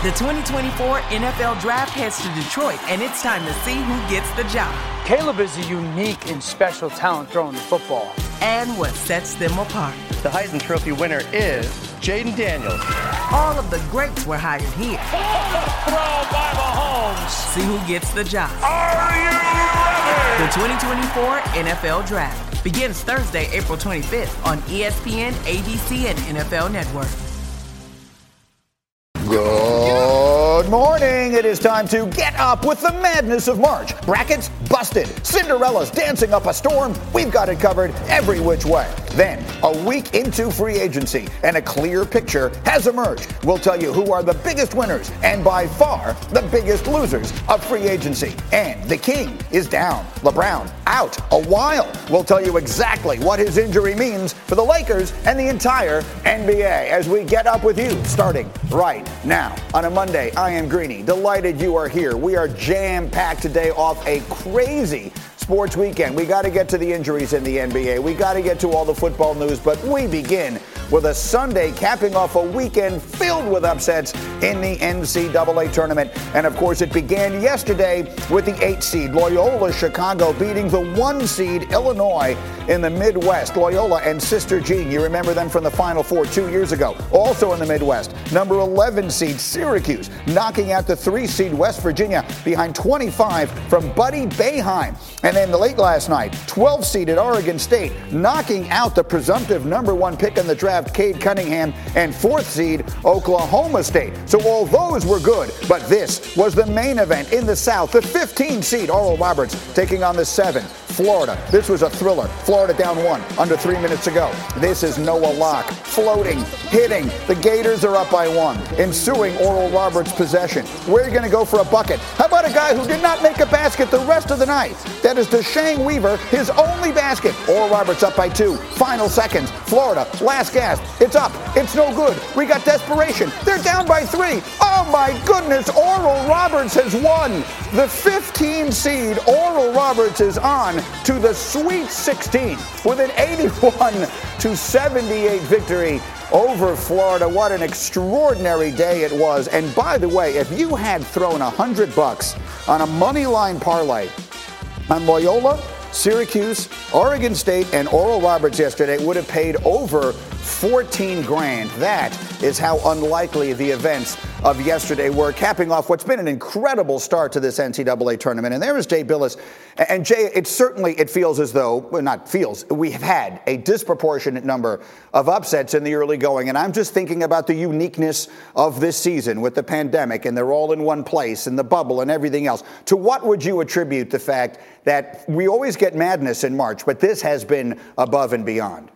The 2024 NFL Draft heads to Detroit, and it's time to see who gets the job. Caleb is a unique and special talent throwing the football. And what sets them apart. The Heisman Trophy winner is Jaden Daniels. All of the greats were hired here. Throw by Mahomes. See who gets the job. Are you ready? The 2024 NFL Draft begins Thursday, April 25th on ESPN, ABC, and NFL Network. Good morning. It is time to get up with the madness of March. Brackets busted. Cinderella's dancing up a storm. We've got it covered every which way. Then, a week into free agency, and a clear picture has emerged. We'll tell you who are the biggest winners and by far the biggest losers of free agency. And the king is down. LeBron out a while. We'll tell you exactly what his injury means for the Lakers and the entire NBA as we get up with you starting right now. On a Monday, I am Greeny. Delighted you are here. We are jam-packed today off a crazy sports weekend. We got to get to the injuries in the NBA. We got to get to all the football news, but we begin with a Sunday capping off a weekend filled with upsets in the NCAA tournament. And of course, it began yesterday with the 8 seed Loyola Chicago beating the 1 seed Illinois in the Midwest. Loyola and Sister Jean, you remember them from the Final Four 2 years ago. Also in the Midwest, number 11 seed Syracuse knocking out the 3 seed West Virginia behind 25 from Buddy Boeheim. And then late last night, 12 seeded Oregon State knocking out the presumptive number 1 pick in the draft, Cade Cunningham, and 4th seed Oklahoma State. So all those were good, but this was the main event in the South. The 15 seed Oral Roberts taking on the 7 Florida. This was a thriller. Florida down 1 under 3 minutes to go. This is Noah Locke floating, hitting. The Gators are up by 1. Ensuing Oral Roberts possession. Where are you going to go for a bucket? How about a guy who did not make a basket the rest of the night? That is DeShane Weaver, his only basket. Oral Roberts up by 2. Final seconds. Florida, last gasp. It's up. It's no good. We got desperation. They're down by 3. Oh my goodness. Oral Roberts has won. The 15 seed Oral Roberts is on to the Sweet 16 with an 81-78 victory over Florida. What an extraordinary day it was. And by the way, if you had thrown $100 on a money line parlay on Loyola, Syracuse, Oregon State, and Oral Roberts yesterday, would have paid over 14 grand. That is how unlikely the events of yesterday were, capping off what's been an incredible start to this NCAA tournament. And there is Jay Bilas. And Jay, it feels as though, well, not feels, we have had a disproportionate number of upsets in the early going. And I'm just thinking about the uniqueness of this season with the pandemic, and they're all in one place, and the bubble and everything else. To what would you attribute the fact that we always get madness in March, but this has been above and beyond?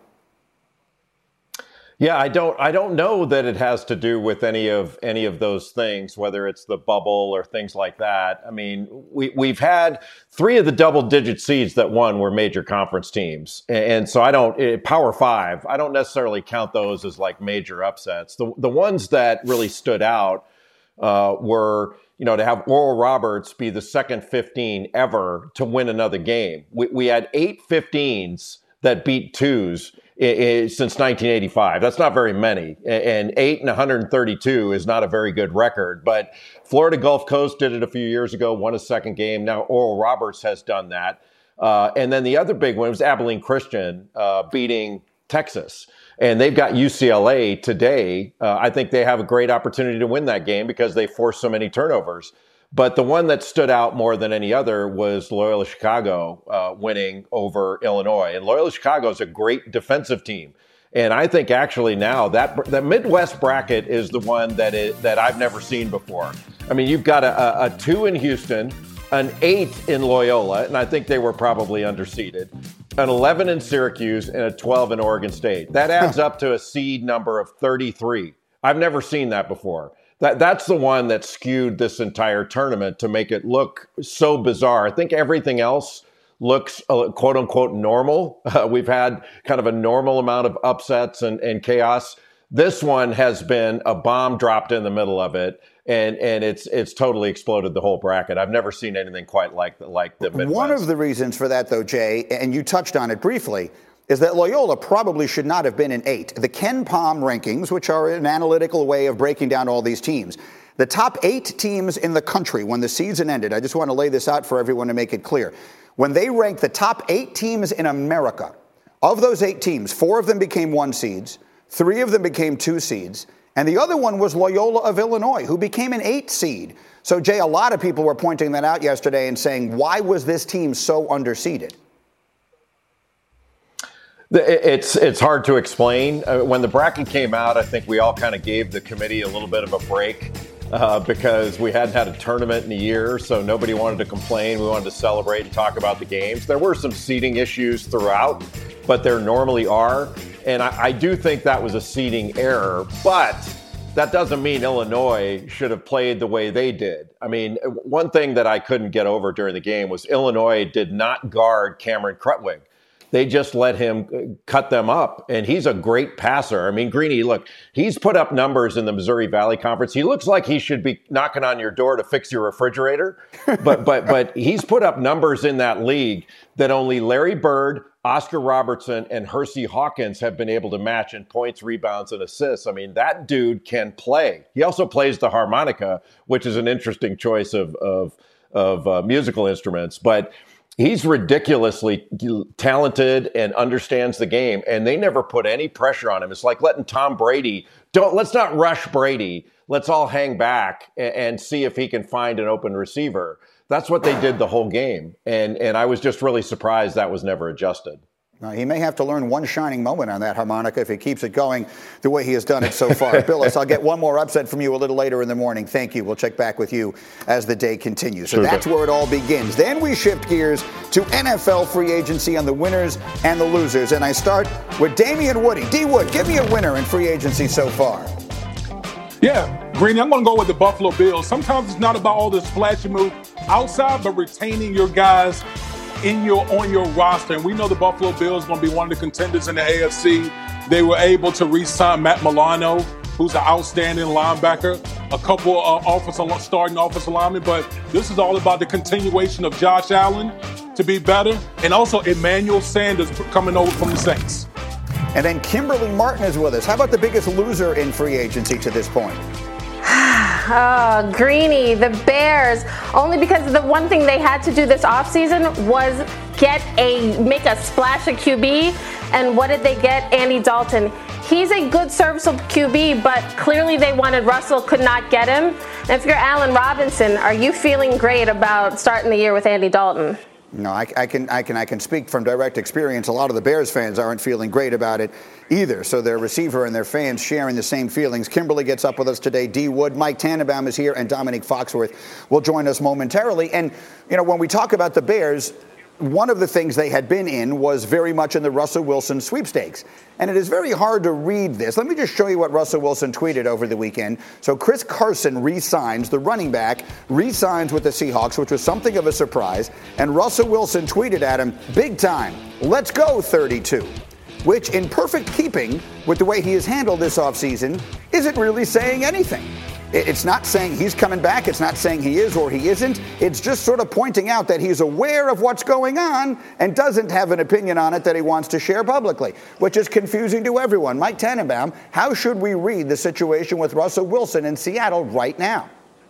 Yeah, I don't know that it has to do with any of those things, whether it's the bubble or things like that. I mean, we've had 3 of the double-digit seeds that won were major conference teams, and so Power 5. I don't necessarily count those as like major upsets. The ones that really stood out were, to have Oral Roberts be the second 15 ever to win another game. We had 8 15s that beat 2s. Since 1985. That's not very many. And 8 and 132 is not a very good record. But Florida Gulf Coast did it a few years ago, won a second game. Now Oral Roberts has done that. And then the other big one was Abilene Christian beating Texas. And they've got UCLA today. I think they have a great opportunity to win that game because they forced so many turnovers. But the one that stood out more than any other was Loyola Chicago winning over Illinois. And Loyola Chicago is a great defensive team. And I think actually now that Midwest bracket is the one that I've never seen before. I mean, you've got a 2 in Houston, an 8 in Loyola, and I think they were probably underseeded, an 11 in Syracuse, and a 12 in Oregon State. That adds up to a seed number of 33. I've never seen that before. That's the one that skewed this entire tournament to make it look so bizarre. I think everything else looks quote unquote normal. We've had kind of a normal amount of upsets and chaos. This one has been a bomb dropped in the middle of it, and it's totally exploded the whole bracket. I've never seen anything quite like the Midwest. One of the reasons for that, though, Jay, and you touched on it briefly, is that Loyola probably should not have been an 8. The Ken Palm rankings, which are an analytical way of breaking down all these teams, The top 8 teams in the country when the season ended, I just want to lay this out for everyone to make it clear. When they ranked the top 8 teams in America, of those 8 teams, 4 of them became 1 seeds, 3 of them became 2 seeds, and the other one was Loyola of Illinois, who became an 8 seed. So, Jay, a lot of people were pointing that out yesterday and saying, why was this team so underseeded? It's hard to explain. When the bracket came out, I think we all kind of gave the committee a little bit of a break because we hadn't had a tournament in a year, so nobody wanted to complain. We wanted to celebrate and talk about the games. There were some seeding issues throughout, but there normally are. And I do think that was a seeding error, but that doesn't mean Illinois should have played the way they did. I mean, one thing that I couldn't get over during the game was Illinois did not guard Cameron Krutwig. They just let him cut them up, and he's a great passer. I mean, Greeny, look, he's put up numbers in the Missouri Valley Conference. He looks like he should be knocking on your door to fix your refrigerator, but he's put up numbers in that league that only Larry Bird, Oscar Robertson, and Hersey Hawkins have been able to match in points, rebounds, and assists. I mean, that dude can play. He also plays the harmonica, which is an interesting choice of musical instruments, but he's ridiculously talented and understands the game, and they never put any pressure on him. It's like letting Tom Brady, let's not rush Brady. Let's all hang back and see if he can find an open receiver. That's what they did the whole game, and I was just really surprised that was never adjusted. He may have to learn one shining moment on that harmonica if he keeps it going the way he has done it so far. Billis, I'll get one more upset from you a little later in the morning. Thank you. We'll check back with you as the day continues. So that's where it all begins. Then we shift gears to NFL free agency on the winners and the losers. And I start with Damien Woody. D. Wood, give me a winner in free agency so far. Yeah, Greeny, I'm going to go with the Buffalo Bills. Sometimes it's not about all this flashy move outside, but retaining your guys on your roster. And we know the Buffalo Bills are going to be one of the contenders in the AFC. They were able to re-sign Matt Milano, who's an outstanding linebacker, a couple of starting offensive linemen. But this is all about the continuation of Josh Allen to be better, and also Emmanuel Sanders coming over from the Saints. And then Kimberly Martin is with us. How about the biggest loser in free agency to this point? Greeny, the Bears, only because the one thing they had to do this offseason was make a splash at QB. And what did they get? Andy Dalton. He's a good serviceable QB, but clearly they wanted Russell, could not get him. And if you're Allen Robinson, are you feeling great about starting the year with Andy Dalton? No, I can speak from direct experience. A lot of the Bears fans aren't feeling great about it either. So their receiver and their fans sharing the same feelings. Kimberly gets up with us today. D. Wood, Mike Tannenbaum is here, and Dominique Foxworth will join us momentarily. And, when we talk about the Bears, one of the things they had been in was very much in the Russell Wilson sweepstakes. And it is very hard to read this. Let me just show you what Russell Wilson tweeted over the weekend. So Chris Carson re-signs, the running back, re-signs with the Seahawks, which was something of a surprise. And Russell Wilson tweeted at him, big time, let's go 32. Which, in perfect keeping with the way he has handled this offseason, isn't really saying anything. It's not saying he's coming back. It's not saying he is or he isn't. It's just sort of pointing out that he's aware of what's going on and doesn't have an opinion on it that he wants to share publicly, which is confusing to everyone. Mike Tannenbaum, how should we read the situation with Russell Wilson in Seattle right now?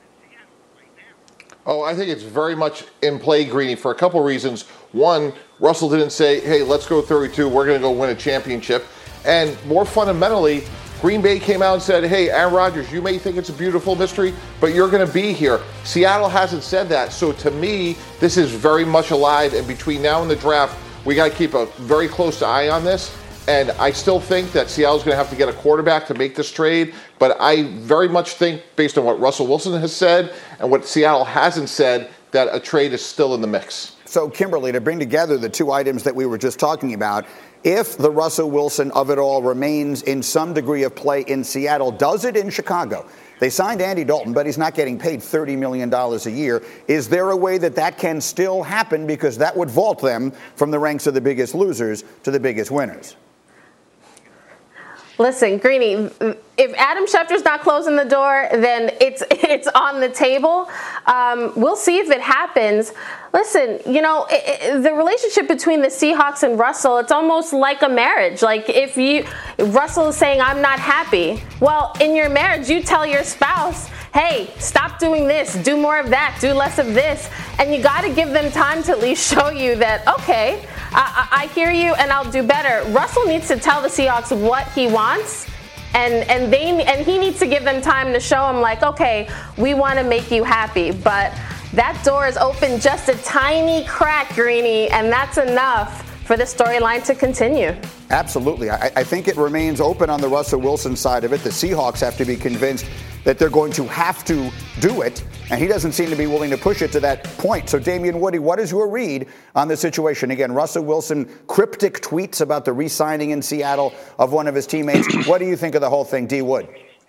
Oh, I think it's very much in play, Greeny, for a couple reasons. One, Russell didn't say, hey, let's go 32. We're going to go win a championship. And more fundamentally, Green Bay came out and said, hey, Aaron Rodgers, you may think it's a beautiful mystery, but you're going to be here. Seattle hasn't said that. So to me, this is very much alive. And between now and the draft, we got to keep a very close eye on this. And I still think that Seattle's going to have to get a quarterback to make this trade. But I very much think, based on what Russell Wilson has said and what Seattle hasn't said, that a trade is still in the mix. So, Kimberly, to bring together the two items that we were just talking about, if the Russell Wilson of it all remains in some degree of play in Seattle, does it in Chicago? They signed Andy Dalton, but he's not getting paid $30 million a year. Is there a way that that can still happen? Because that would vault them from the ranks of the biggest losers to the biggest winners. Listen, Greeny, if Adam Schefter's not closing the door, then it's on the table. We'll see if it happens. Listen, the relationship between the Seahawks and Russell, it's almost like a marriage. Like if Russell is saying, I'm not happy. Well, in your marriage, you tell your spouse, hey, stop doing this, do more of that, do less of this. And you got to give them time to at least show you that, okay, I hear you and I'll do better. Russell needs to tell the Seahawks what he wants, and he needs to give them time to show him, like, okay, we want to make you happy. But that door is open just a tiny crack, Greeny, and that's enough for the storyline to continue. Absolutely. I think it remains open on the Russell Wilson side of it. The Seahawks have to be convinced that they're going to have to do it, and he doesn't seem to be willing to push it to that point. So, Damian Woody, what is your read on the situation? Again, Russell Wilson, cryptic tweets about the re-signing in Seattle of one of his teammates. What do you think of the whole thing, D. Wood?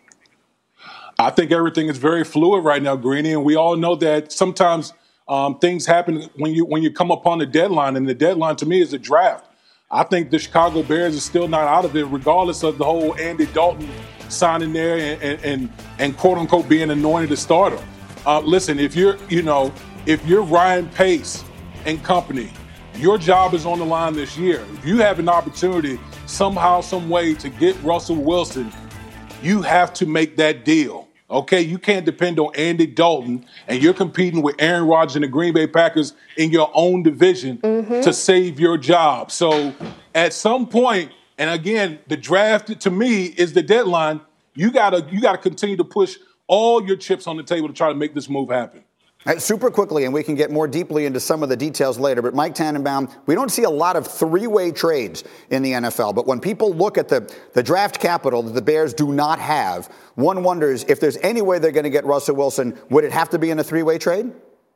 I think everything is very fluid right now, Greeny, and we all know that sometimes things happen when you come upon the deadline, and the deadline to me is a draft. I think the Chicago Bears are still not out of it, regardless of the whole Andy Dalton signing there and quote unquote being anointed a starter. Listen, if you're Ryan Pace and company, your job is on the line this year. If you have an opportunity somehow, some way to get Russell Wilson, you have to make that deal. Okay, you can't depend on Andy Dalton, and you're competing with Aaron Rodgers and the Green Bay Packers in your own division to save your job. So at some point, and again, the draft to me is the deadline. You gotta continue to push all your chips on the table to try to make this move happen. Super quickly, and we can get more deeply into some of the details later, but Mike Tannenbaum, we don't see a lot of three-way trades in the NFL, but when people look at the draft capital that the Bears do not have, one wonders if there's any way they're going to get Russell Wilson, would it have to be in a three-way trade?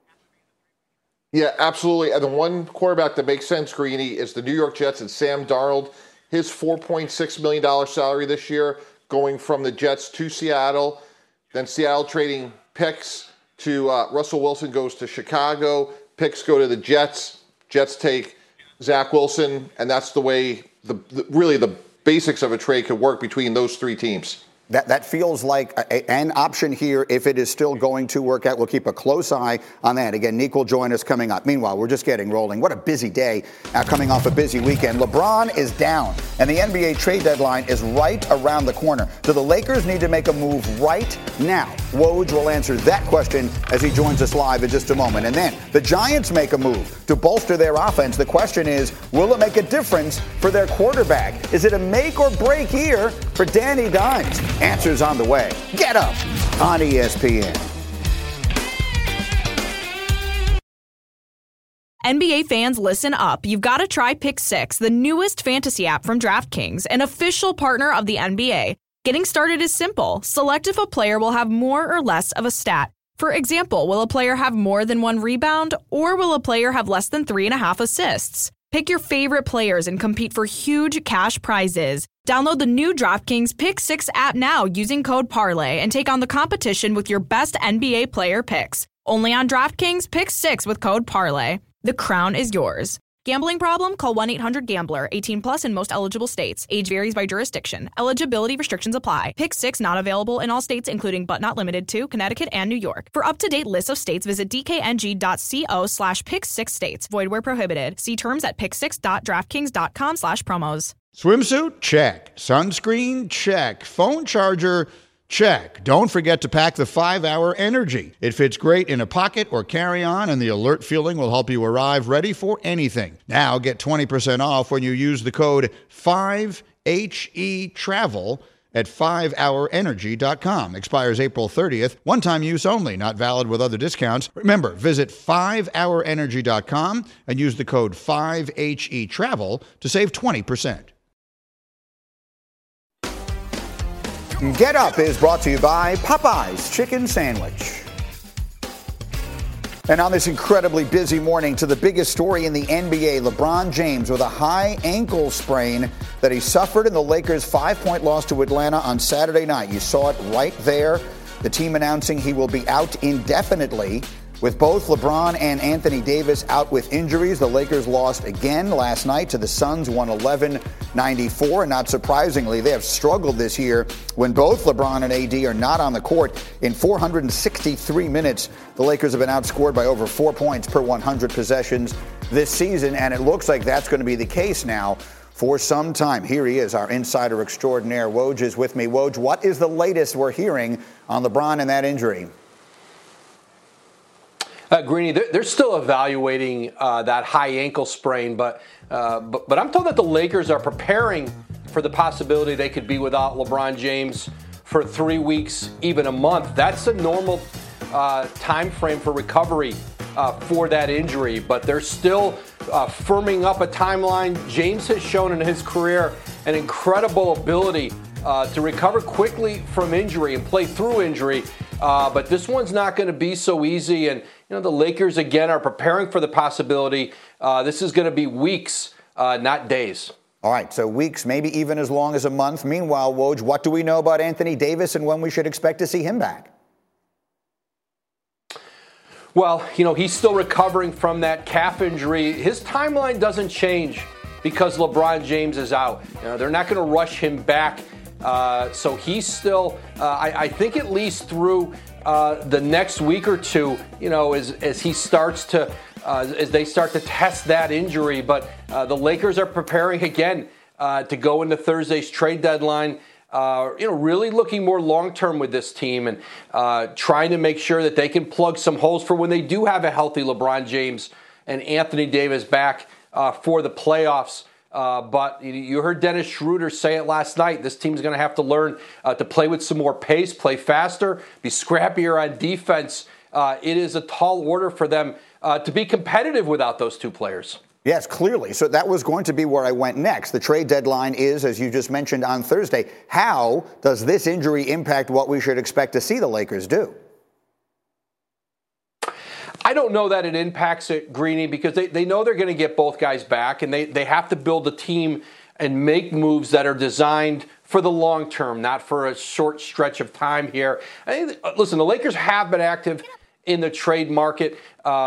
Yeah, absolutely. And the one quarterback that makes sense, Greeny, is the New York Jets and Sam Darnold. His $4.6 million salary this year going from the Jets to Seattle, then Seattle trading picks to Russell Wilson goes to Chicago. Picks go to the Jets. Jets take Zach Wilson, and that's the way really the basics of a trade could work between those three teams. That feels like an option here if it is still going to work out. We'll keep a close eye on that. Again, Nick will join us coming up. Meanwhile, we're just getting rolling. What a busy day coming off a busy weekend. LeBron is down, and the NBA trade deadline is right around the corner. Do the Lakers need to make a move right now? Woj will answer that question as he joins us live in just a moment. And then the Giants make a move to bolster their offense. The question is, will it make a difference for their quarterback? Is it a make or break year for Danny Dimes? Answers on the way. Get up on ESPN. NBA fans, listen up. You've got to try Pick 6, the newest fantasy app from DraftKings, an official partner of the NBA. Getting started is simple. Select if a player will have more or less of a stat. For example, will a player have more than 1 rebound, or will a player have less than 3.5 assists? Pick your favorite players and compete for huge cash prizes. Download the new DraftKings Pick 6 app now using code PARLAY and take on the competition with your best NBA player picks. Only on DraftKings Pick 6 with code PARLAY. The crown is yours. Gambling problem? Call 1-800-GAMBLER. 18 plus in most eligible states. Age varies by jurisdiction. Eligibility restrictions apply. Pick 6 not available in all states, including but not limited to Connecticut and New York. For up-to-date lists of states, visit dkng.co/pick6states. Void where prohibited. See terms at pick6.draftkings.com/promos. Swimsuit? Check. Sunscreen? Check. Phone charger? Check. Don't forget to pack the 5-Hour Energy. It fits great in a pocket or carry-on, and the alert feeling will help you arrive ready for anything. Now get 20% off when you use the code 5HETRAVEL at 5hourenergy.com. Expires April 30th. One-time use only. Not valid with other discounts. Remember, visit 5hourenergy.com and use the code 5HETRAVEL to save 20%. Get Up is brought to you by Popeye's Chicken Sandwich. And on this incredibly busy morning, to the biggest story in the NBA, LeBron James with a high ankle sprain that he suffered in the Lakers' 5-point loss to Atlanta on Saturday night. You saw it right there. The team announcing he will be out indefinitely. With both LeBron and Anthony Davis out with injuries, the Lakers lost again last night to the Suns, 111-94. And not surprisingly, they have struggled this year when both LeBron and AD are not on the court. In 463 minutes, the Lakers have been outscored by over 4 points per 100 possessions this season, and it looks like that's going to be the case now for some time. Here he is, our insider extraordinaire. Woj is with me. Woj, what is the latest we're hearing on LeBron and that injury? Greeny, they're still evaluating that high ankle sprain, but I'm told that the Lakers are preparing for the possibility they could be without LeBron James for 3 weeks, even a month. That's a normal time frame for recovery for that injury, but they're still firming up a timeline. James has shown in his career an incredible ability to recover quickly from injury and play through injury. But this one's not going to be so easy. And, the Lakers, again, are preparing for the possibility. This is going to be weeks, not days. All right, so weeks, maybe even as long as a month. Meanwhile, Woj, what do we know about Anthony Davis and when we should expect to see him back? Well, he's still recovering from that calf injury. His timeline doesn't change because LeBron James is out. They're not going to rush him back. So he's still, I think, at least through the next week or two, as he starts to, as they start to test that injury. But the Lakers are preparing again to go into Thursday's trade deadline. Really looking more long-term with this team and trying to make sure that they can plug some holes for when they do have a healthy LeBron James and Anthony Davis back for the playoffs. But you heard Dennis Schroeder say it last night. This team's going to have to learn to play with some more pace, play faster, be scrappier on defense. It is a tall order for them to be competitive without those two players. Yes, clearly. So that was going to be where I went next. The trade deadline is, as you just mentioned, on Thursday. How does this injury impact what we should expect to see the Lakers do? I don't know that it impacts it, Greeny, because they know they're going to get both guys back, and they have to build a team and make moves that are designed for the long term, not for a short stretch of time here. Listen, the Lakers have been active in the trade market,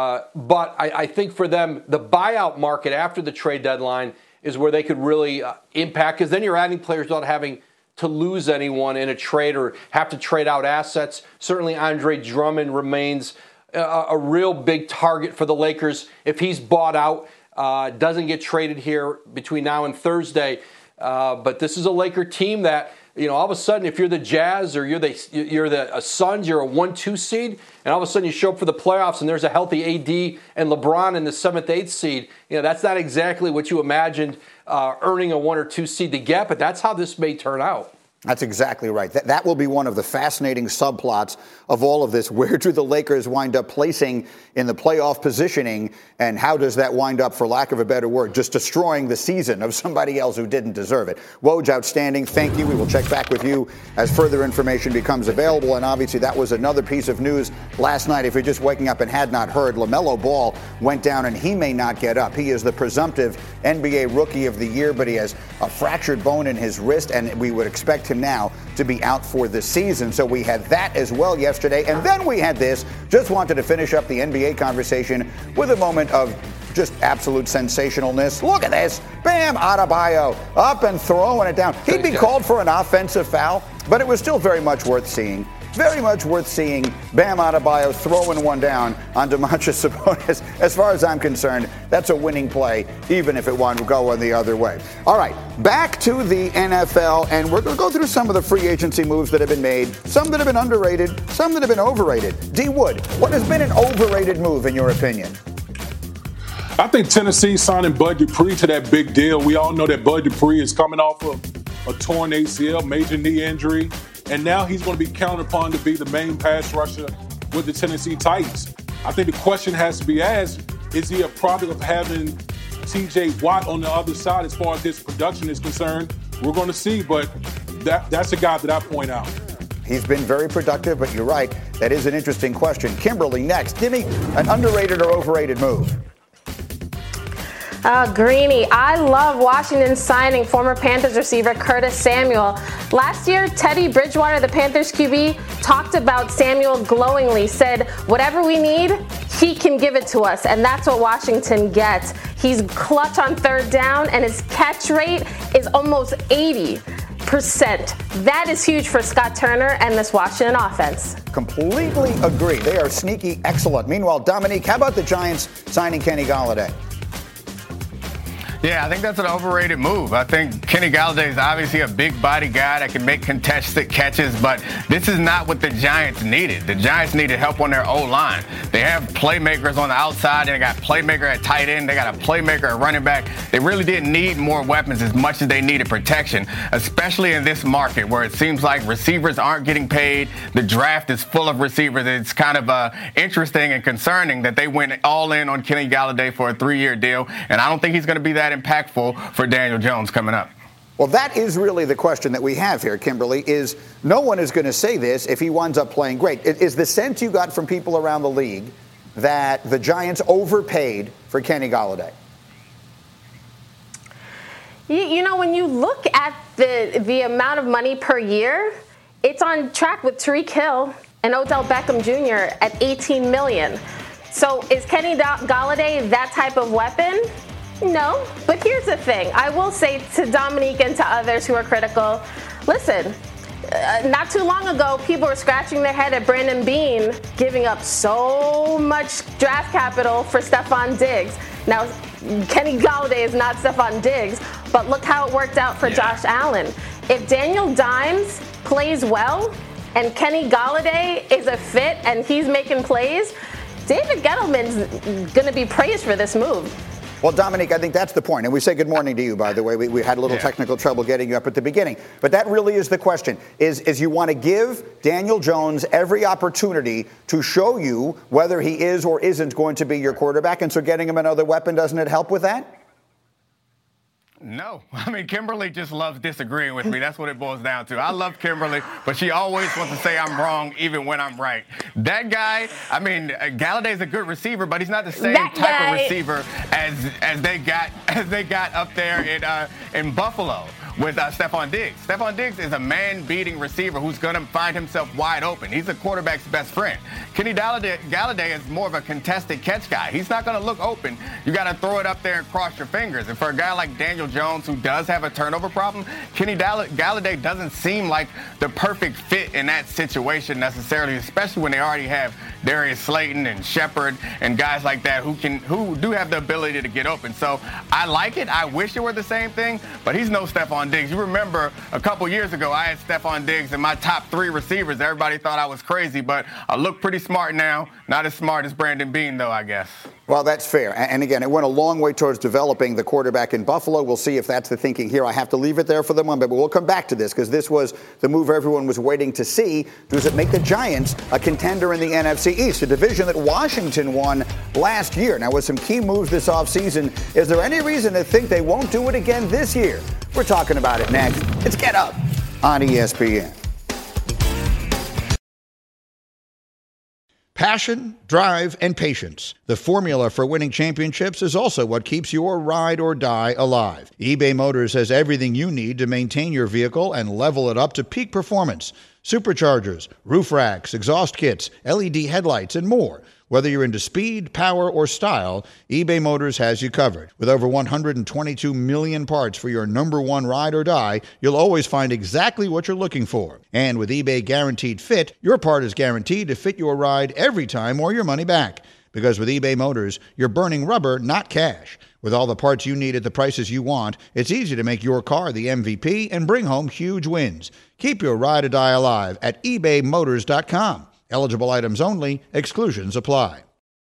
but I think for them, the buyout market after the trade deadline is where they could really impact, because then you're adding players without having to lose anyone in a trade or have to trade out assets. Certainly Andre Drummond remains a real big target for the Lakers. If he's bought out, doesn't get traded here between now and Thursday. But this is a Laker team that, all of a sudden, if you're the Jazz or you're the Suns, you're a 1-2 seed, and all of a sudden you show up for the playoffs and there's a healthy AD and LeBron in the 7th, 8th seed. That's not exactly what you imagined earning a 1 or 2 seed to get, but that's how this may turn out. That's exactly right. That will be one of the fascinating subplots of all of this. Where do the Lakers wind up placing in the playoff positioning, and how does that wind up, for lack of a better word, just destroying the season of somebody else who didn't deserve it? Woj, outstanding. Thank you. We will check back with you as further information becomes available. And obviously that was another piece of news last night. If you're just waking up and had not heard, LaMelo Ball went down and he may not get up. He is the presumptive NBA Rookie of the Year, but he has a fractured bone in his wrist, and we would expect him now to be out for the season. So we had that as well yesterday. And then we had this. Just wanted to finish up the NBA conversation with a moment of just absolute sensationalness. Look at this. Bam Adebayo up and throwing it down. He'd be called for an offensive foul, but it was still very much worth seeing. Very much worth seeing Bam Adebayo throwing one down on Domantas Sabonis. As far as I'm concerned, that's a winning play, even if it wanted to go the other way. All right, back to the NFL, and we're going to go through some of the free agency moves that have been made, some that have been underrated, some that have been overrated. D. Wood, what has been an overrated move in your opinion? I think Tennessee signing Bud Dupree to that big deal. We all know that Bud Dupree is coming off of a torn ACL, major knee injury. And now he's going to be counted upon to be the main pass rusher with the Tennessee Titans. I think the question has to be asked, is he a product of having T.J. Watt on the other side as far as his production is concerned? We're going to see, but that's a guy that I point out. He's been very productive, but you're right. That is an interesting question. Kimberly, next. Give me an underrated or overrated move. Greeny, I love Washington signing former Panthers receiver Curtis Samuel. Last year, Teddy Bridgewater, the Panthers QB, talked about Samuel glowingly, said, whatever we need, he can give it to us, and that's what Washington gets. He's clutch on third down, and his catch rate is almost 80%. That is huge for Scott Turner and this Washington offense. Completely agree. They are sneaky excellent. Meanwhile, Dominique, how about the Giants signing Kenny Golladay? Yeah, I think that's an overrated move. I think Kenny Golladay is obviously a big body guy that can make contested catches, but this is not what the Giants needed. The Giants needed help on their O-line. They have playmakers on the outside, and they got playmaker at tight end. They got a playmaker at running back. They really didn't need more weapons as much as they needed protection, especially in this market where it seems like receivers aren't getting paid. The draft is full of receivers. It's kind of interesting and concerning that they went all in on Kenny Golladay for a 3-year deal, and I don't think he's going to be that impactful for Daniel Jones coming up. Well, that is really the question that we have here, Kimberly, is no one is going to say this if he winds up playing great. Is the sense you got from people around the league that the Giants overpaid for Kenny Golladay? You know, when you look at the amount of money per year, it's on track with Tyreek Hill and Odell Beckham Jr. at $18 million. So is Kenny Golladay that type of weapon? No, but here's the thing. I will say to Dominique and to others who are critical, listen, not too long ago, people were scratching their head at Brandon Beane giving up so much draft capital for Stephon Diggs. Now, Kenny Golladay is not Stephon Diggs, but look how it worked out for Josh Allen. If Daniel Dimes plays well and Kenny Golladay is a fit and he's making plays, David Gettleman's going to be praised for this move. Well, Dominique, I think that's the point. And we say good morning to you, by the way. We had a little technical trouble getting you up at the beginning. But that really is the question, is you want to give Daniel Jones every opportunity to show you whether he is or isn't going to be your quarterback. And so getting him another weapon, doesn't it help with that? No. I mean, Kimberly just loves disagreeing with me. That's what it boils down to. I love Kimberly, but she always wants to say I'm wrong even when I'm right. That guy, I mean, Galladay's a good receiver, but he's not the same type of receiver as they got up there in Buffalo with Stephon Diggs. Stephon Diggs is a man-beating receiver who's going to find himself wide open. He's a quarterback's best friend. Kenny Golladay is more of a contested catch guy. He's not going to look open. You got to throw it up there and cross your fingers. And for a guy like Daniel Jones, who does have a turnover problem, Kenny Golladay doesn't seem like the perfect fit in that situation necessarily, especially when they already have Darius Slayton and Shepard and guys like that who do have the ability to get open. So I like it. I wish it were the same thing, but he's no Stephon Diggs. You remember a couple years ago, I had Stephon Diggs in my top 3 receivers. Everybody thought I was crazy, but I look pretty smart now. Not as smart as Brandon Beane, though, I guess. Well, that's fair. And again, it went a long way towards developing the quarterback in Buffalo. We'll see if that's the thinking here. I have to leave it there for the moment, but we'll come back to this because this was the move everyone was waiting to see. Does it make the Giants a contender in the NFC East, a division that Washington won last year? Now, with some key moves this offseason, is there any reason to think they won't do it again this year? We're talking about it next. It's Get Up on ESPN. Passion, drive, and patience. The formula for winning championships is also what keeps your ride or die alive. eBay Motors has everything you need to maintain your vehicle and level it up to peak performance. Superchargers, roof racks, exhaust kits, LED headlights, and more. Whether you're into speed, power, or style, eBay Motors has you covered. With over 122 million parts for your number one ride or die, you'll always find exactly what you're looking for. And with eBay Guaranteed Fit, your part is guaranteed to fit your ride every time or your money back. Because with eBay Motors, you're burning rubber, not cash. With all the parts you need at the prices you want, it's easy to make your car the MVP and bring home huge wins. Keep your ride or die alive at ebaymotors.com. Eligible items only. Exclusions apply.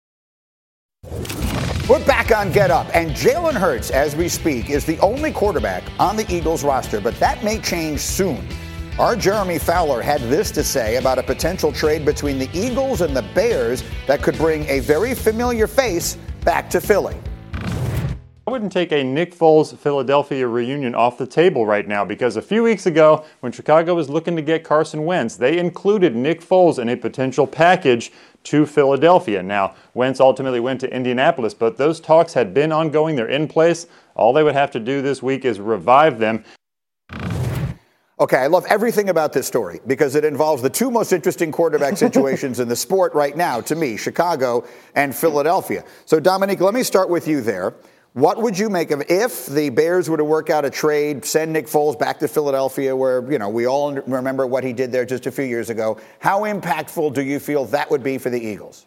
We're back on Get Up, and Jalen Hurts, as we speak, is the only quarterback on the Eagles roster, but that may change soon. Our Jeremy Fowler had this to say about a potential trade between the Eagles and the Bears that could bring a very familiar face back to Philly. I wouldn't take a Nick Foles Philadelphia reunion off the table right now because a few weeks ago, when Chicago was looking to get Carson Wentz, they included Nick Foles in a potential package to Philadelphia. Now, Wentz ultimately went to Indianapolis, but those talks had been ongoing. They're in place. All they would have to do this week is revive them. Okay, I love everything about this story because it involves the two most interesting quarterback situations in the sport right now, to me, Chicago and Philadelphia. So, Dominique, let me start with you there. What would you make of if the Bears were to work out a trade, send Nick Foles back to Philadelphia where, we all remember what he did there just a few years ago? How impactful do you feel that would be for the Eagles?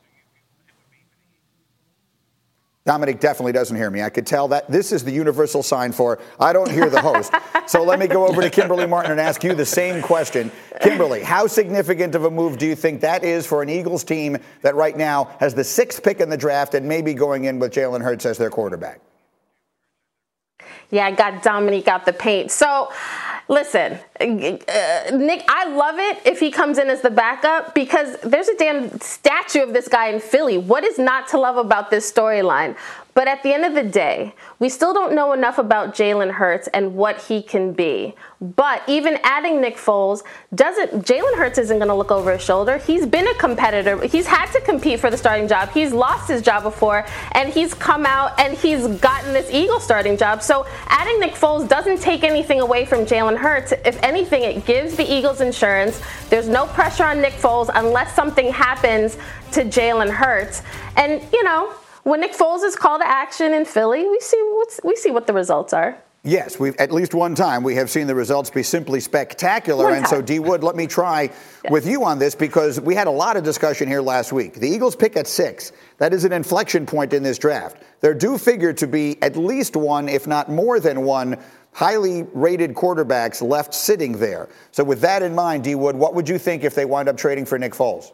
Dominic definitely doesn't hear me. I could tell that. This is the universal sign for I don't hear the host. So let me go over to Kimberly Martin and ask you the same question. Kimberly, how significant of a move do you think that is for an Eagles team that right now has the 6th pick in the draft and maybe going in with Jalen Hurts as their quarterback? Yeah, I got Dominique out the paint. So, listen, Nick, I love it if he comes in as the backup because there's a damn statue of this guy in Philly. What is not to love about this storyline? But at the end of the day, we still don't know enough about Jalen Hurts and what he can be. But even adding Nick Foles, Jalen Hurts isn't going to look over his shoulder. He's been a competitor. He's had to compete for the starting job. He's lost his job before, and he's come out and he's gotten this Eagles starting job. So adding Nick Foles doesn't take anything away from Jalen Hurts. If anything, it gives the Eagles insurance. There's no pressure on Nick Foles unless something happens to Jalen Hurts. And, when Nick Foles is called to action in Philly, we see what the results are. Yes, we've at least one time we have seen the results be simply spectacular. And so, D. Wood, let me try with you on this because we had a lot of discussion here last week. The Eagles pick at 6. That is an inflection point in this draft. There do figure to be at least one, if not more than one, highly rated quarterbacks left sitting there. So with that in mind, D. Wood, what would you think if they wind up trading for Nick Foles?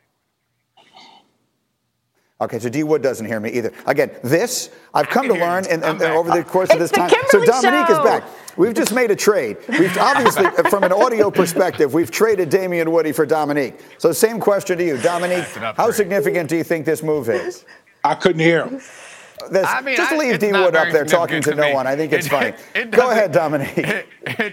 Okay, so D. Wood doesn't hear me either. Again, I've come to learn and over the course of this time. So Dominique is back. We've just made a trade. We've obviously, from an audio perspective, we've traded Damian Woody for Dominique. So same question to you. Dominique, how significant do you think this move is? I couldn't hear him. Just leave D. Wood up there talking to no one. I think it's funny. Go ahead, Dominique.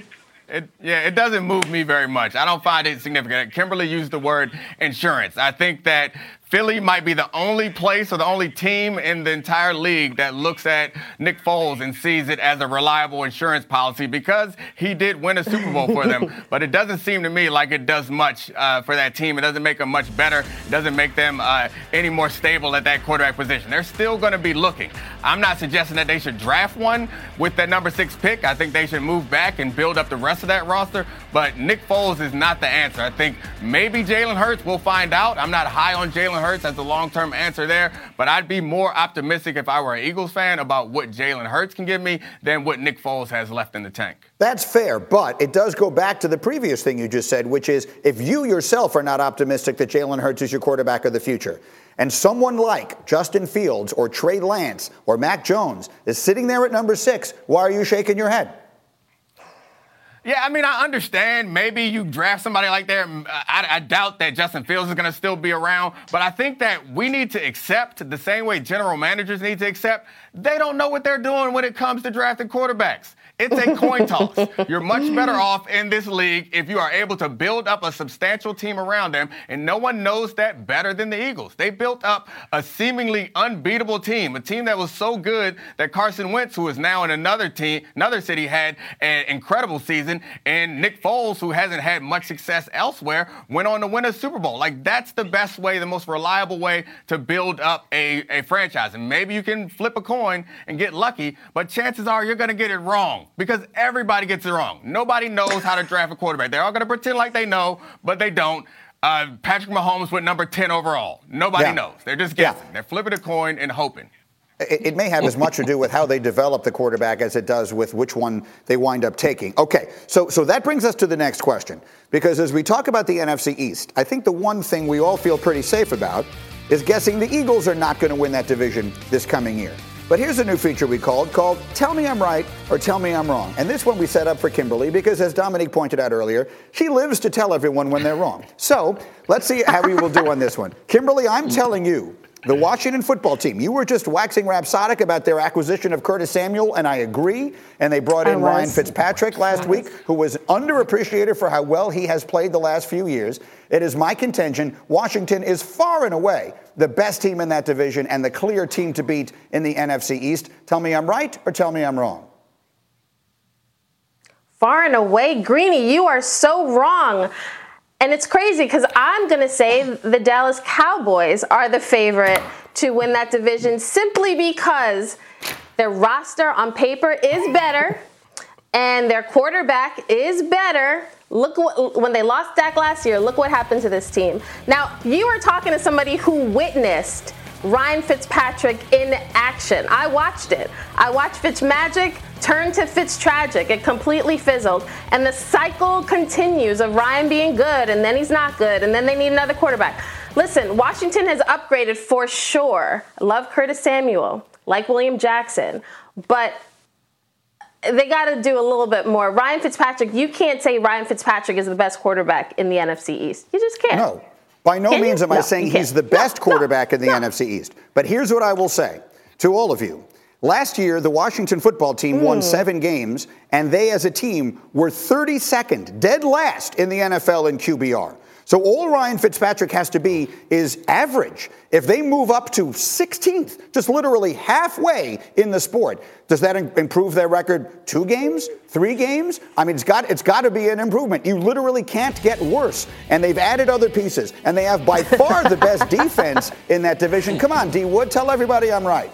It doesn't move me very much. I don't find it significant. Kimberly used the word insurance. I think that Philly might be the only place or the only team in the entire league that looks at Nick Foles and sees it as a reliable insurance policy because he did win a Super Bowl for them. But it doesn't seem to me like it does much for that team. It doesn't make them much better. It doesn't make them any more stable at that quarterback position. They're still going to be looking. I'm not suggesting that they should draft one with that number 6 pick. I think they should move back and build up the rest of that roster. But Nick Foles is not the answer. I think maybe Jalen Hurts. We'll find out. I'm not high on Jalen Hurts as the long-term answer there, but I'd be more optimistic if I were an Eagles fan about what Jalen Hurts can give me than what Nick Foles has left in the tank. That's fair, but it does go back to the previous thing you just said, which is if you yourself are not optimistic that Jalen Hurts is your quarterback of the future, and someone like Justin Fields or Trey Lance or Mac Jones is sitting there at number 6, why are you shaking your head? Yeah, I mean, I understand. Maybe you draft somebody like that. I doubt that Justin Fields is going to still be around. But I think that we need to accept the same way general managers need to accept. They don't know what they're doing when it comes to drafting quarterbacks. It's a coin toss. You're much better off in this league if you are able to build up a substantial team around them, and no one knows that better than the Eagles. They built up a seemingly unbeatable team, a team that was so good that Carson Wentz, who is now in another city, had an incredible season, and Nick Foles, who hasn't had much success elsewhere, went on to win a Super Bowl. Like, that's the best way, the most reliable way to build up a franchise. And maybe you can flip a coin and get lucky, but chances are you're going to get it wrong. Because everybody gets it wrong. Nobody knows how to draft a quarterback. They're all going to pretend like they know, but they don't. Patrick Mahomes went number 10 overall. Nobody knows. They're just guessing. They're flipping a coin and hoping. It may have as much to do with how they develop the quarterback as it does with which one they wind up taking. Okay, so that brings us to the next question. Because as we talk about the NFC East, I think the one thing we all feel pretty safe about is guessing the Eagles are not going to win that division this coming year. But here's a new feature we called Tell Me I'm Right or Tell Me I'm Wrong. And this one we set up for Kimberly because, as Dominique pointed out earlier, she lives to tell everyone when they're wrong. So let's see how we will do on this one. Kimberly, I'm telling you, the Washington football team, you were just waxing rhapsodic about their acquisition of Curtis Samuel, and I agree. And they brought in Ryan Fitzpatrick last week, who was underappreciated for how well he has played the last few years. It is my contention Washington is far and away the best team in that division and the clear team to beat in the NFC East. Tell me I'm right or tell me I'm wrong. Far and away, Greeny, you are so wrong. And it's crazy because I'm going to say the Dallas Cowboys are the favorite to win that division simply because their roster on paper is better and their quarterback is better. Look when they lost Dak last year, look what happened to this team. Now, you are talking to somebody who witnessed Ryan Fitzpatrick in action. I watched it. I watched Fitzmagic turn to Fitztragic. It completely fizzled. And the cycle continues of Ryan being good, and then he's not good, and then they need another quarterback. Listen, Washington has upgraded for sure. I love Curtis Samuel, like William Jackson, but they got to do a little bit more. Ryan Fitzpatrick, you can't say Ryan Fitzpatrick is the best quarterback in the NFC East. You just can't. No. By no means am I saying he's the best quarterback in the NFC East. But here's what I will say to all of you. Last year, the Washington football team won 7 games, and they as a team were 32nd, dead last in the NFL in QBR. So all Ryan Fitzpatrick has to be is average. If they move up to 16th, just literally halfway in the sport, does that improve their record 2 games, 3 games? I mean, it's got to be an improvement. You literally can't get worse. And they've added other pieces, and they have by far the best defense in that division. Come on, D. Wood, tell everybody I'm right.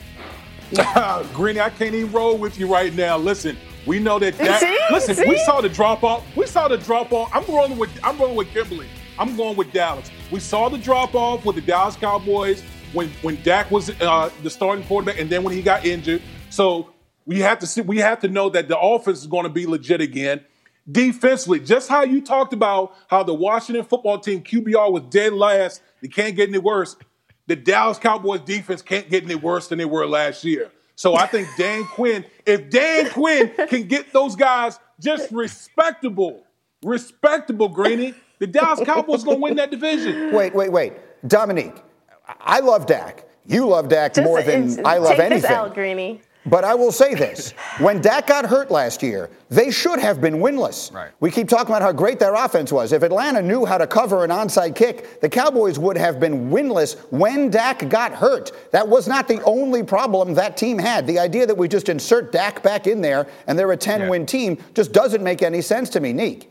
Greeny, I can't even roll with you right now. Listen, we know that. We saw the drop off. I'm rolling with Kimberly. I'm going with Dallas. We saw the drop off with the Dallas Cowboys when Dak was the starting quarterback, and then when he got injured. So we have to know that the offense is going to be legit again. Defensively, just how you talked about how the Washington football team QBR was dead last, they can't get any worse. The Dallas Cowboys defense can't get any worse than they were last year. So I think if Dan Quinn can get those guys just respectable, Greeny, the Dallas Cowboys going to win that division. Wait. Dominique, I love Dak. You love Dak more than I love anything. Take this L, Greeny. But I will say this. When Dak got hurt last year, they should have been winless. Right. We keep talking about how great their offense was. If Atlanta knew how to cover an onside kick, the Cowboys would have been winless when Dak got hurt. That was not the only problem that team had. The idea that we just insert Dak back in there and they're a 10-win team just doesn't make any sense to me, Neek.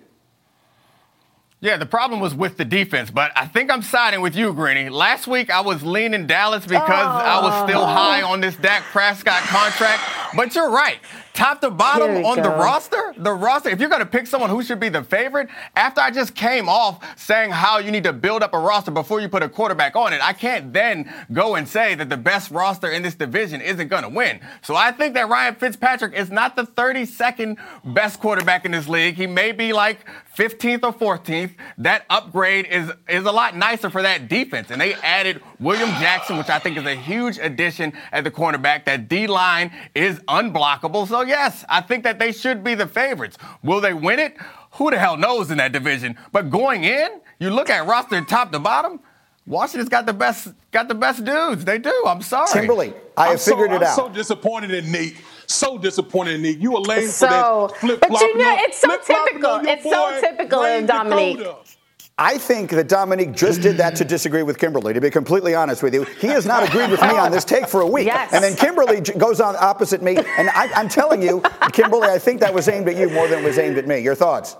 Yeah, the problem was with the defense, but I think I'm siding with you, Greeny. Last week, I was leaning Dallas because I was still high on this Dak Prescott contract. But you're right. Top to bottom on the roster, if you're going to pick someone who should be the favorite, after I just came off saying how you need to build up a roster before you put a quarterback on it, I can't then go and say that the best roster in this division isn't going to win. So I think that Ryan Fitzpatrick is not the 32nd best quarterback in this league. He may be like 15th or 14th. That upgrade is a lot nicer for that defense. And they added William Jackson, which I think is a huge addition at the cornerback. That D-line is unblockable. So, yes, I think that they should be the favorites. Will they win it? Who the hell knows in that division? But going in, you look at roster top to bottom, Washington's got the best dudes. They do. I'm sorry. Kimberly, I have figured it out. I'm so disappointed in Nate. You were lame for that flip-flop. But you know, it's so typical. It's so typical of Dominique. I think that Dominique just did that to disagree with Kimberly, to be completely honest with you. He has not agreed with me on this take for a week. Yes. And then Kimberly goes on opposite me. And I'm telling you, Kimberly, I think that was aimed at you more than it was aimed at me. Your thoughts?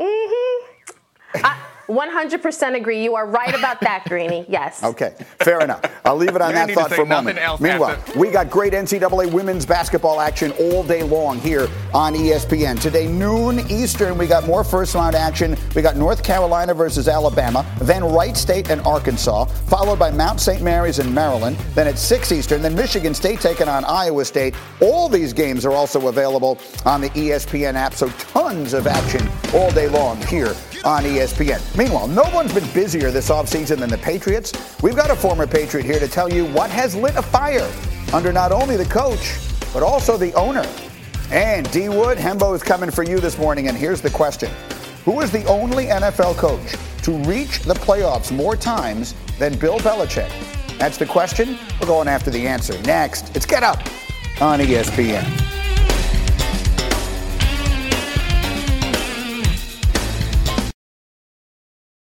100% agree. You are right about that, Greeny. Yes. Okay, fair enough. I'll leave it on that thought for a moment. Meanwhile, we got great NCAA women's basketball action all day long here on ESPN. Today, noon Eastern, we got more first-round action. We got North Carolina versus Alabama, then Wright State and Arkansas, followed by Mount St. Mary's and Maryland. Then at 6 Eastern, then Michigan State taking on Iowa State. All these games are also available on the ESPN app, so tons of action all day long here on ESPN. Meanwhile, no one's been busier this offseason than the Patriots. We've got a former Patriot here to tell you what has lit a fire under not only the coach, but also the owner. And D. Wood, Hembo is coming for you this morning, and here's the question. Who is the only NFL coach to reach the playoffs more times than Bill Belichick? That's the question. We're going after the answer. Next, it's Get Up on ESPN.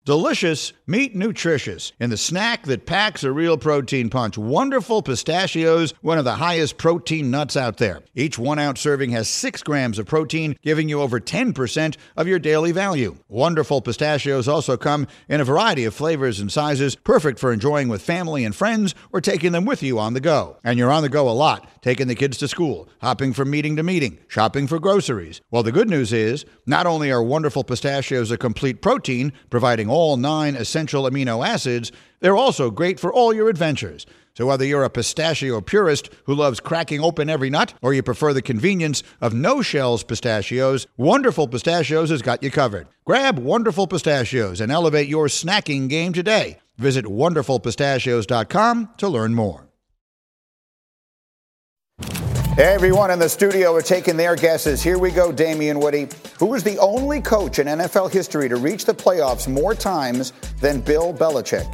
Delicious, meet nutritious. In the snack that packs a real protein punch, Wonderful Pistachios, one of the highest protein nuts out there. Each 1-ounce serving has 6 grams of protein, giving you over 10% of your daily value. Wonderful Pistachios also come in a variety of flavors and sizes, perfect for enjoying with family and friends or taking them with you on the go. And you're on the go a lot, taking the kids to school, hopping from meeting to meeting, shopping for groceries. Well, the good news is, not only are Wonderful Pistachios a complete protein, providing all 9 essential amino acids, they're also great for all your adventures. So whether you're a pistachio purist who loves cracking open every nut, or you prefer the convenience of no-shells pistachios, Wonderful Pistachios has got you covered. Grab Wonderful Pistachios and elevate your snacking game today. Visit wonderfulpistachios.com to learn more. Everyone in the studio are taking their guesses. Here we go, Damian Woody. Who is the only coach in NFL history to reach the playoffs more times than Bill Belichick?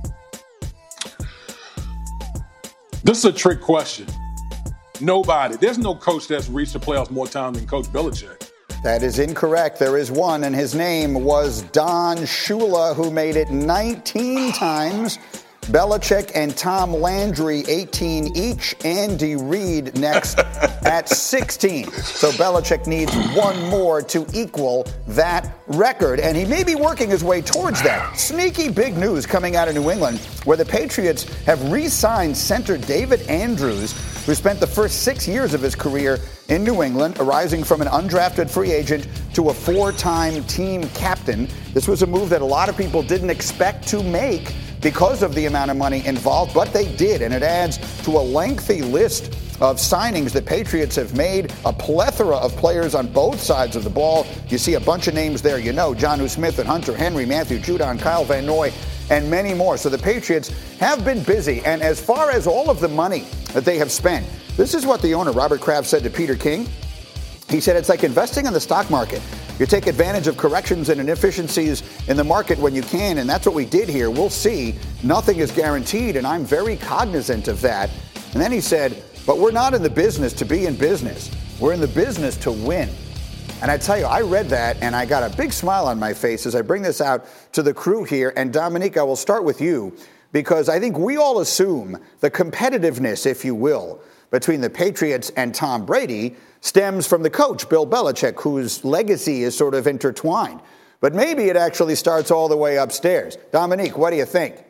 This is a trick question. Nobody. There's no coach that's reached the playoffs more times than Coach Belichick. That is incorrect. There is one, and his name was Don Shula, who made it 19 times. Belichick and Tom Landry, 18 each. Andy Reid next at 16. So Belichick needs one more to equal that record, and he may be working his way towards that. Sneaky big news coming out of New England, where the Patriots have re-signed center David Andrews, who spent the first 6 years of his career in New England, arising from an undrafted free agent to a 4-time team captain. This was a move that a lot of people didn't expect to make because of the amount of money involved, but they did, and it adds to a lengthy list of signings the Patriots have made, a plethora of players on both sides of the ball. You see a bunch of names there, you know, Jonnu Smith and Hunter Henry, Matthew Judon, Kyle Van Noy, and many more. So the Patriots have been busy, and as far as all of the money that they have spent, this is what the owner, Robert Kraft, said to Peter King. He said it's like investing in the stock market. You take advantage of corrections and inefficiencies in the market when you can, and that's what we did here. We'll see. Nothing is guaranteed, and I'm very cognizant of that. And then he said, but we're not in the business to be in business. We're in the business to win. And I tell you, I read that, and I got a big smile on my face as I bring this out to the crew here. And Dominique, I will start with you, because I think we all assume the competitiveness, if you will, between the Patriots and Tom Brady stems from the coach, Bill Belichick, whose legacy is sort of intertwined. But maybe it actually starts all the way upstairs. Dominique, what do you think?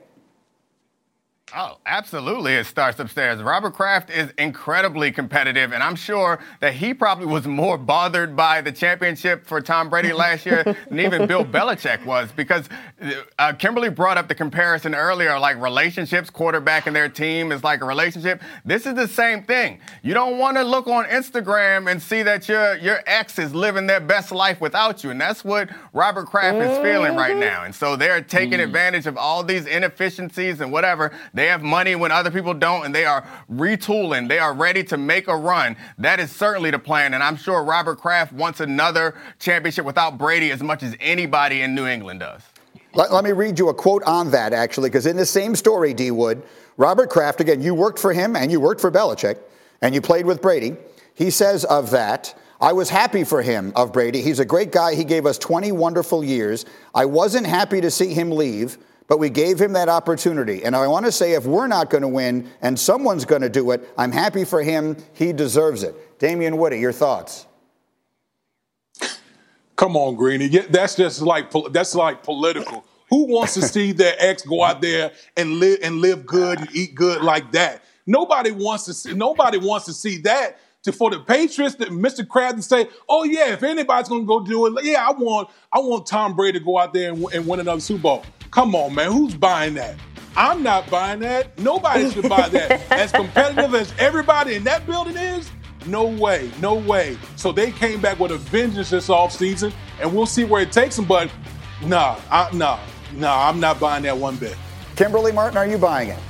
Oh, absolutely. It starts upstairs. Robert Kraft is incredibly competitive, and I'm sure that he probably was more bothered by the championship for Tom Brady last year than even Bill Belichick was, because Kimberly brought up the comparison earlier, like relationships, quarterback and their team is like a relationship. This is the same thing. You don't want to look on Instagram and see that your ex is living their best life without you, and that's what Robert Kraft is feeling right now. And so they're taking advantage of all these inefficiencies and whatever. They have money when other people don't, and they are retooling. They are ready to make a run. That is certainly the plan, and I'm sure Robert Kraft wants another championship without Brady as much as anybody in New England does. Let me read you a quote on that, actually, because in the same story, D. Wood, Robert Kraft, again, you worked for him and you worked for Belichick, and you played with Brady. He says of that, I was happy for him, of Brady. He's a great guy. He gave us 20 wonderful years. I wasn't happy to see him leave, but we gave him that opportunity. And I want to say, if we're not going to win and someone's going to do it, I'm happy for him. He deserves it. Damian Woody, your thoughts? Come on, Greeny. That's just like political. Who wants to see their ex go out there and live good and eat good like that? Nobody wants to see that. For the Patriots, Mr. Kraft to say, "Oh yeah, if anybody's going to go do it, yeah, I want Tom Brady to go out there and win another Super Bowl." Come on, man, who's buying that? I'm not buying that. Nobody should buy that. As competitive as everybody in that building is, no way, no way. So they came back with a vengeance this offseason, and we'll see where it takes them. But I'm not buying that one bit. Kimberly Martin, are you buying it?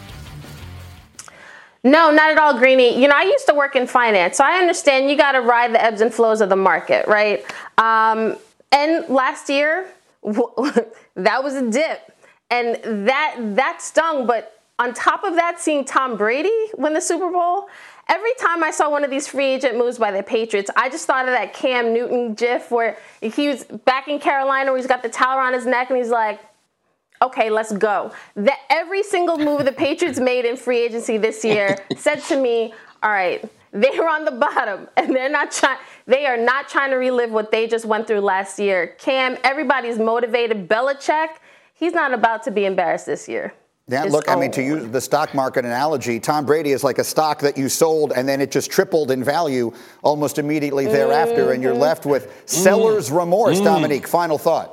No, not at all, Greeny. You know, I used to work in finance, so I understand you got to ride the ebbs and flows of the market, right? And last year, that was a dip, and that stung. But on top of that, seeing Tom Brady win the Super Bowl Every time I saw one of these free agent moves by the Patriots, I just thought of that Cam Newton gif where he was back in Carolina where he's got the towel around his neck and he's like, okay, let's go. That every single move the Patriots made in free agency this year said to me, all right, they're on the bottom and they are not trying to relive what they just went through last year. Cam, everybody's motivated. Belichick, he's not about to be embarrassed this year. Yeah, look, I mean, to use the stock market analogy, Tom Brady is like a stock that you sold and then it just tripled in value almost immediately thereafter, and you're left with seller's remorse. Dominique, final thought.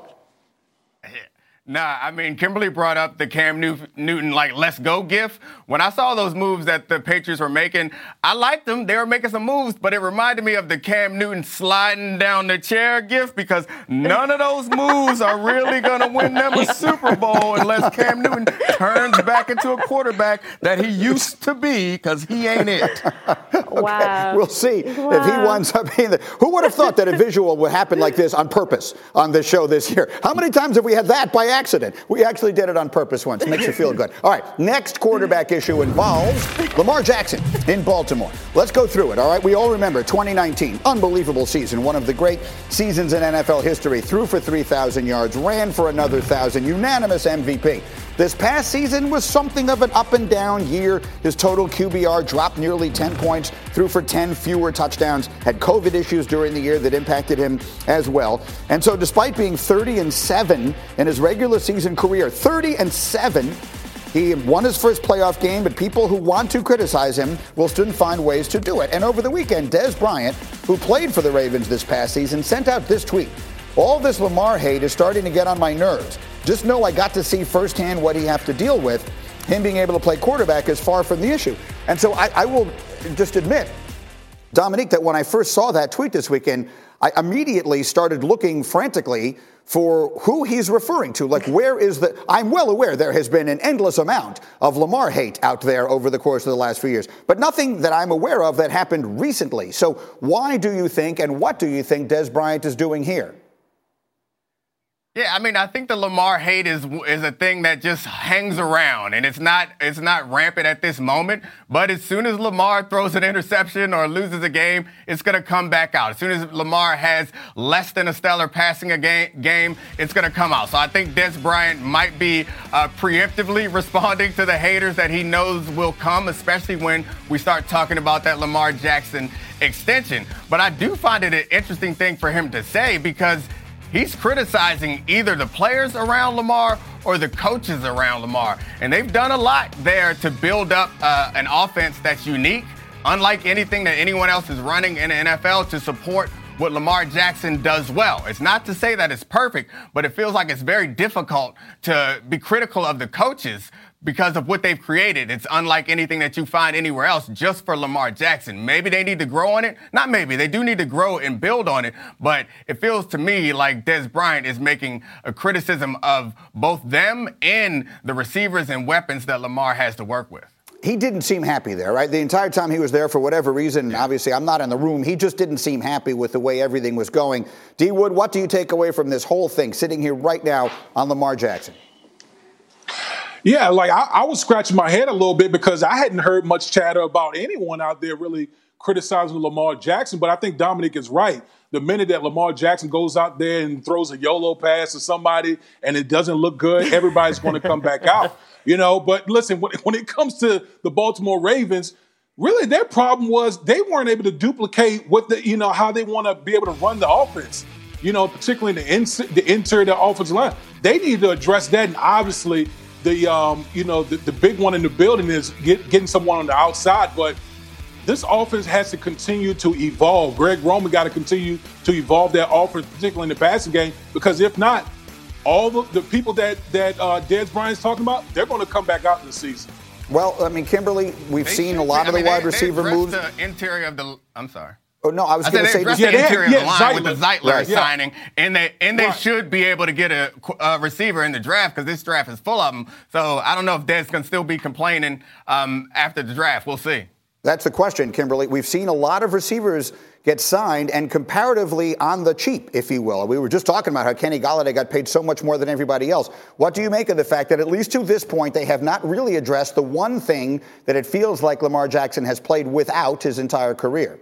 Nah, I mean, Kimberly brought up the Cam Newton, like, let's go gif. When I saw those moves that the Patriots were making, I liked them. They were making some moves, but it reminded me of the Cam Newton sliding down the chair gif, because none of those moves are really going to win them a Super Bowl unless Cam Newton turns back into a quarterback that he used to be, because he ain't it. Wow. We'll see if he winds up being there. Who would have thought that a visual would happen like this on purpose on this show this year? How many times have we had that by accident? We actually did it on purpose once. Makes you feel good. All right, next quarterback issue involves Lamar Jackson in Baltimore. Let's go through it, all right? We all remember 2019, unbelievable season, one of the great seasons in NFL history. Threw for 3,000 yards, ran for another 1,000, unanimous MVP. This past season was something of an up and down year. His total QBR dropped nearly 10 points, threw for 10 fewer touchdowns, had COVID issues during the year that impacted him as well. And so despite being 30-7 in his regular season career, 30-7, he won his first playoff game, but people who want to criticize him will soon find ways to do it. And over the weekend, Dez Bryant, who played for the Ravens this past season, sent out this tweet. All this Lamar hate is starting to get on my nerves. Just know I got to see firsthand what he have to deal with. Him being able to play quarterback is far from the issue. And so I will just admit, Dominique, that when I first saw that tweet this weekend, I immediately started looking frantically for who he's referring to. Like, where is the... I'm well aware there has been an endless amount of Lamar hate out there over the course of the last few years, but nothing that I'm aware of that happened recently. So why do you think, and what do you think Dez Bryant is doing here? Yeah, I mean, I think the Lamar hate is a thing that just hangs around, and it's not rampant at this moment. But as soon as Lamar throws an interception or loses a game, it's going to come back out. As soon as Lamar has less than a stellar passing game, it's going to come out. So I think Dez Bryant might be preemptively responding to the haters that he knows will come, especially when we start talking about that Lamar Jackson extension. But I do find it an interesting thing for him to say, because he's criticizing either the players around Lamar or the coaches around Lamar. And they've done a lot there to build up an offense that's unique, unlike anything that anyone else is running in the NFL, to support what Lamar Jackson does well. It's not to say that it's perfect, but it feels like it's very difficult to be critical of the coaches because of what they've created. It's unlike anything that you find anywhere else just for Lamar Jackson. Maybe they need to grow on it. Not maybe. They do need to grow and build on it. But it feels to me like Dez Bryant is making a criticism of both them and the receivers and weapons that Lamar has to work with. He didn't seem happy there, right? The entire time he was there, for whatever reason, obviously I'm not in the room, he just didn't seem happy with the way everything was going. D. Wood, what do you take away from this whole thing, sitting here right now on Lamar Jackson? Yeah, like I was scratching my head a little bit because I hadn't heard much chatter about anyone out there really criticizing Lamar Jackson. But I think Dominic is right. The minute that Lamar Jackson goes out there and throws a YOLO pass to somebody and it doesn't look good, everybody's going to come back out. You know, but listen, when it comes to the Baltimore Ravens, really their problem was they weren't able to duplicate what how they want to be able to run the offense. You know, particularly the interior offensive line. They need to address that, and obviously the big one in the building is getting someone on the outside, but this offense has to continue to evolve. Greg Roman got to continue to evolve that offense, particularly in the passing game, because if not, all the people that Dez Bryant's talking about, they're going to come back out in the season. Well, I mean, Kimberly, we've seen a lot of the wide receiver moves. The interior of the, I'm sorry. Oh, no, I was going to say the interior of the line with the Zeitler signing, and they should be able to get a receiver in the draft, because this draft is full of them. So I don't know if Dez can still be complaining after the draft. We'll see. That's the question, Kimberly. We've seen a lot of receivers get signed and comparatively on the cheap, if you will. We were just talking about how Kenny Golladay got paid so much more than everybody else. What do you make of the fact that at least to this point, they have not really addressed the one thing that it feels like Lamar Jackson has played without his entire career?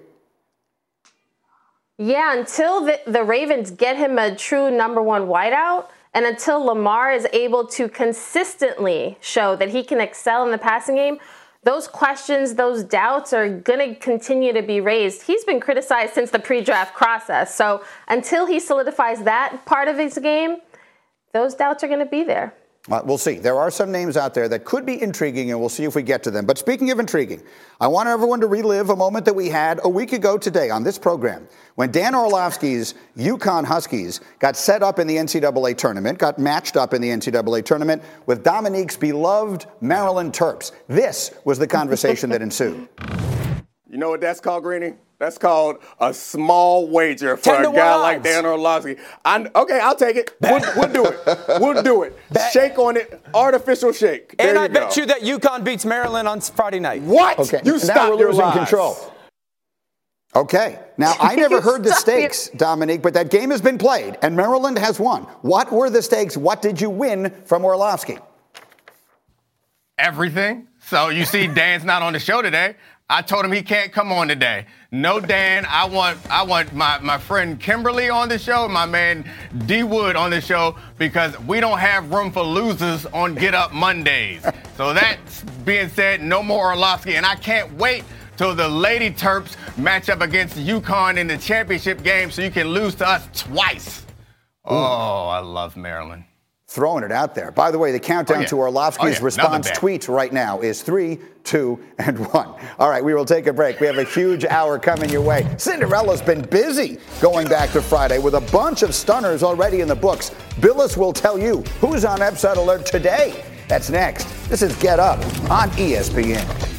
Yeah, until the Ravens get him a true number one wideout, and until Lamar is able to consistently show that he can excel in the passing game, those questions, those doubts are going to continue to be raised. He's been criticized since the pre-draft process. So until he solidifies that part of his game, those doubts are going to be there. We'll see. There are some names out there that could be intriguing, and we'll see if we get to them. But speaking of intriguing, I want everyone to relive a moment that we had a week ago today on this program when Dan Orlovsky's UConn Huskies got set up in the NCAA tournament, got matched up in the NCAA tournament with Dominique's beloved Maryland Terps. This was the conversation that ensued. You know what that's called, Greeny? That's called a small wager for a guy like Dan Orlovsky. Okay, I'll take it. We'll do it. We'll do it. Shake on it. Artificial shake. There and I you go. bet you that UConn beats Maryland on Friday night. What? Okay. You now stop we're your losing lies. control. Okay. Now, I never heard the stakes, Dominique, but that game has been played, and Maryland has won. What were the stakes? What did you win from Orlovsky? Everything. So you see Dan's not on the show today. I told him he can't come on today. No, Dan, I want my friend Kimberly on the show, my man D Wood on the show, because we don't have room for losers on Get Up Mondays. So that's being said, no more Orlovsky, and I can't wait till the Lady Terps match up against UConn in the championship game so you can lose to us twice. Ooh. Oh, I love Maryland. Throwing it out there. By the way, the countdown to Orlovsky's response tweet right now is 3, 2, and 1. All right, we will take a break. We have a huge hour coming your way. Cinderella's been busy going back to Friday with a bunch of stunners already in the books. Billis will tell you who's on Upset Alert today. That's next. This is Get Up on ESPN.